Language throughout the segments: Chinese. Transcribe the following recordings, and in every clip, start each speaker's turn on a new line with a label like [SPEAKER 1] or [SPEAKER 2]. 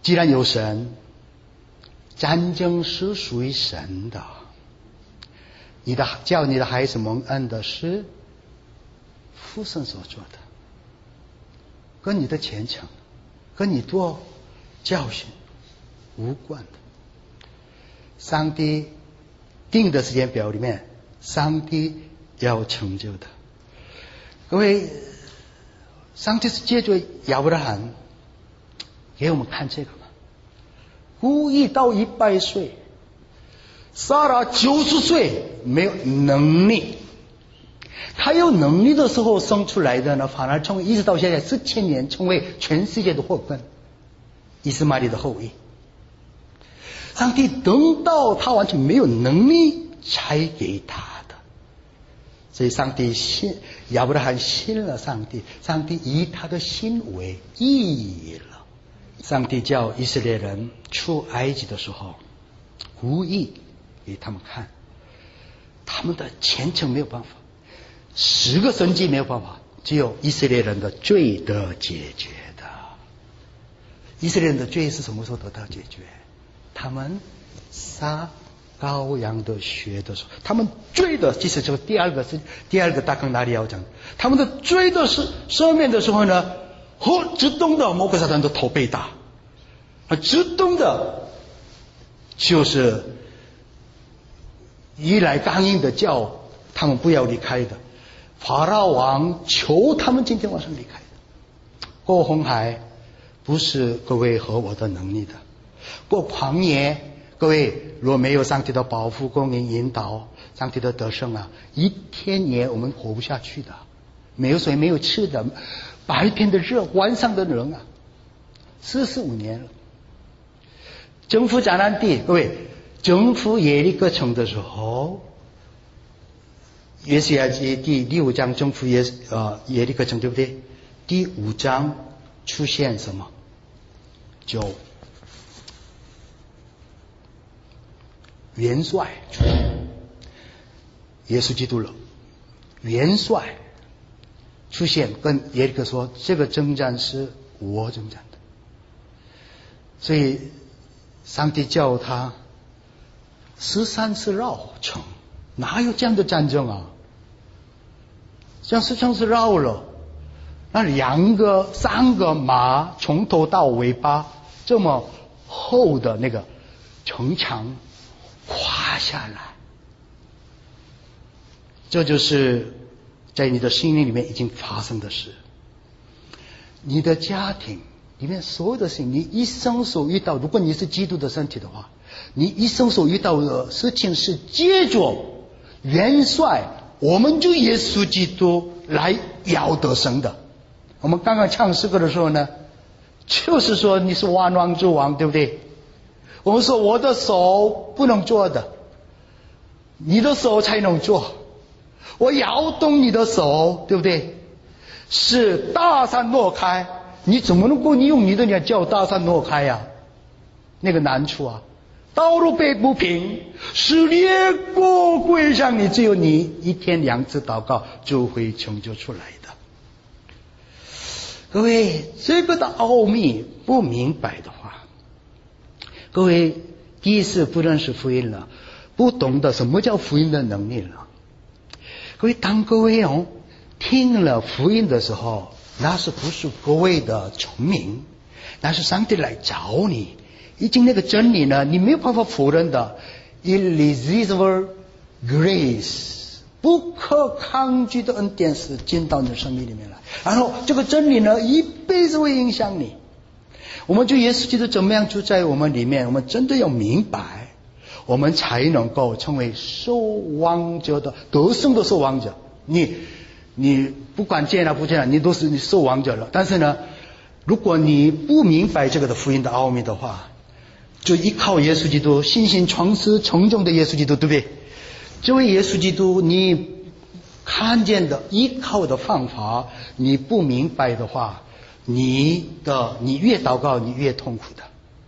[SPEAKER 1] 既然有神，战争是属于神的。叫你的孩子蒙恩的是父神所做的，跟你的虔诚，跟你做教训无关的。上帝定的时间表里面，上帝要成就的。各位，上帝是借着亚伯拉罕给我们看这个嘛，故意到100岁，撒拉90岁没有能力，他有能力的时候生出来的呢，反而成为一直到现在4000年成为全世界的祸根，以斯玛利的后裔。上帝等到他完全没有能力才给他的，所以上帝亚伯拉罕信了上帝，上帝以他的心为义了。上帝叫以色列人出埃及的时候，故意给他们看，他们的虔诚没有办法，10个神迹没有办法，只有以色列人的罪得解决的。以色列人的罪是什么时候得到解决？他们杀羔羊的血的时候，他们罪的，其实就第二个大纲哪里要讲，他们的罪的是赦免的时候呢，自动的魔鬼撒旦的头被打，自动的就是依赖刚硬的叫他们不要离开的，法老王求他们今天晚上离开的。过红海不是各位和我的能力的，过旷野，各位若没有上帝的保护供应引导，上帝的得胜啊，1天也我们活不下去的，没有水没有吃的，白天的热晚上的冷啊，45年了。征服迦南地，各位征服耶利哥城的时候，约书亚记第6章征服耶利哥城，对不对？第5章出现什么？就元帅出现，耶稣基督了。元帅出现，跟耶利哥说：“这个征战是我征战的。”所以上帝叫他13次绕城，哪有这样的战争啊？像13次绕了，那2个3个马从头到尾巴这么厚的那个城墙垮下来，这就是在你的心灵里面已经发生的事。你的家庭里面所有的事情，你一生所遇到，如果你是基督的身体的话，你一生所遇到的事情是借着元帅，我们就耶稣基督来要得胜的。我们刚刚唱诗歌的时候呢，就是说你是万王之王，对不对？我们说我的手不能做的，你的手才能做。我摇动你的手，对不对？是大山挪开，你怎么能够你用你的脸叫大山挪开呀？那个难处啊！道路被不平，是列国归向你，只有你1天2次祷告就会成就出来的。各位，这个的奥秘不明白的话，各位第一次不认识福音了，不懂得什么叫福音的能力了。各位，当各位听了福音的时候，那是不是各位的聪明？那是上帝来找你，已经那个真理呢，你没有办法否认的 irresistible grace， 不可抗拒的恩典是进到你的生命里面来，然后这个真理呢，一辈子会影响你。我们就耶稣基督怎么样住在我们里面，我们真的要明白，我们才能够成为守望者的得胜的守望者。你不管见了不见了，你都是你守望者了。但是呢，如果你不明白这个的福音的奥秘的话，就依靠耶稣基督，信心创始成终的耶稣基督，对不对？这位耶稣基督，你看见的依靠的方法，你不明白的话，你越祷告你越痛苦的，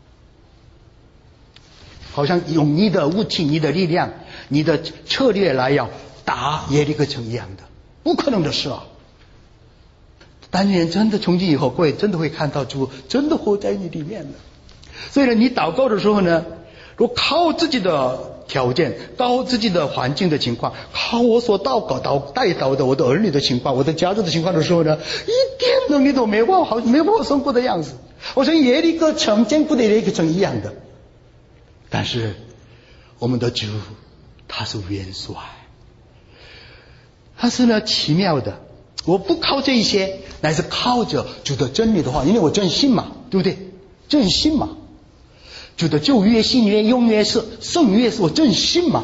[SPEAKER 1] 好像用你的武器、你的力量、你的策略来要打耶利哥城一样的，不可能的事啊！但愿真的从今以后，各位真的会看到主真的活在你里面了。 所以呢，你祷告的时候呢，如果靠自己的条件，靠自己的环境的情况，靠我所带到的我的儿女的情况，我的家族的情况的时候呢，一点能力都没办法生活的样子。我说耶利哥城坚固的耶利哥城一样的，但是我们的主他是元帅，他是呢奇妙的。我不靠这一些，乃是靠着主的真理的话，因为我真信嘛，对不对？真信嘛，主的旧约、新约、用约是圣约是我真信嘛。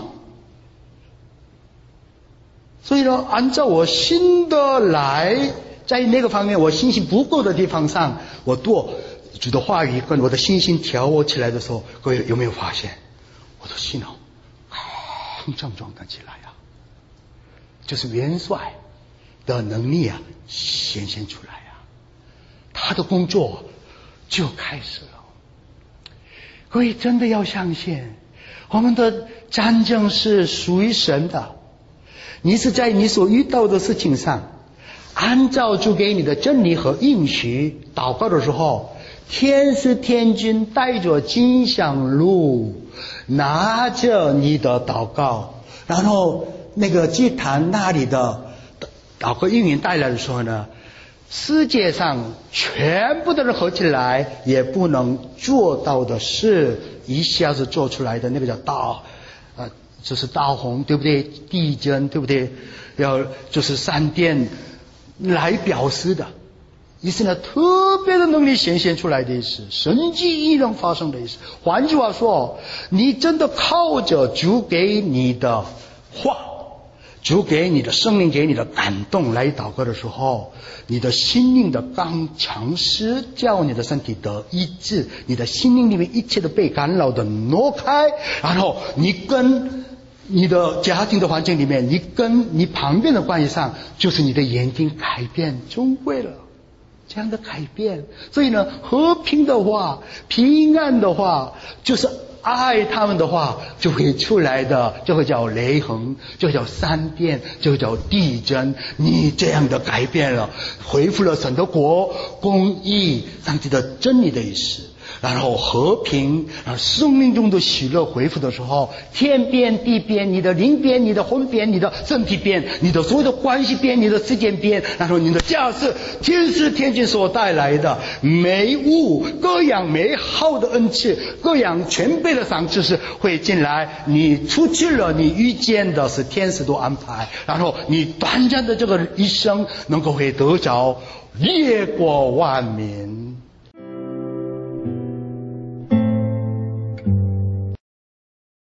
[SPEAKER 1] 所以呢，按照我信的来，在那个方面我信心不够的地方上，我做主的话语跟我的信心调和起来的时候，各位有没有发现我的心更壮的起来啊？就是元帅的能力啊显现出来啊，他的工作就开始了。各位真的要相信，我们的战争是属于神的。你是在你所遇到的事情上，按照主给你的真理和应许祷告的时候，天使天军带着金香炉，拿着你的祷告，然后那个祭坛那里的祷告应允带来的时候呢，世界上全部的人合起来也不能做到的事，一下子做出来的，那个叫就是大洪，对不对？地震，对不对？就是闪电来表示的，也是呢特别的能力显现出来的意思，神迹异能发生的意思。换句话说，你真的靠着主给你的话，主给你的生命给你的感动来祷告的时候，你的心灵的刚强势叫你的身体得医治，你的心灵里面一切的被干扰的挪开，然后你跟你的家庭的环境里面，你跟你旁边的关系上，就是你的眼睛改变终归了这样的改变。所以呢，和平的话，平安的话，就是爱他们的话，就会出来的，就会叫雷横，就会叫闪电，就会叫地震。你这样的改变了，恢复了神的国、公义、上帝的真理的意思，然后和平，然后生命中的喜乐恢复的时候，天变地变，你的灵变，你的魂变，你的身体变，你的所有的关系变，你的时间变，然后你的家是天使天军所带来的美物，各样美好的恩赐，各样全备的赏赐是会进来。你出去了，你遇见的是天使的安排，然后你短暂的这个一生能够会得着列国万民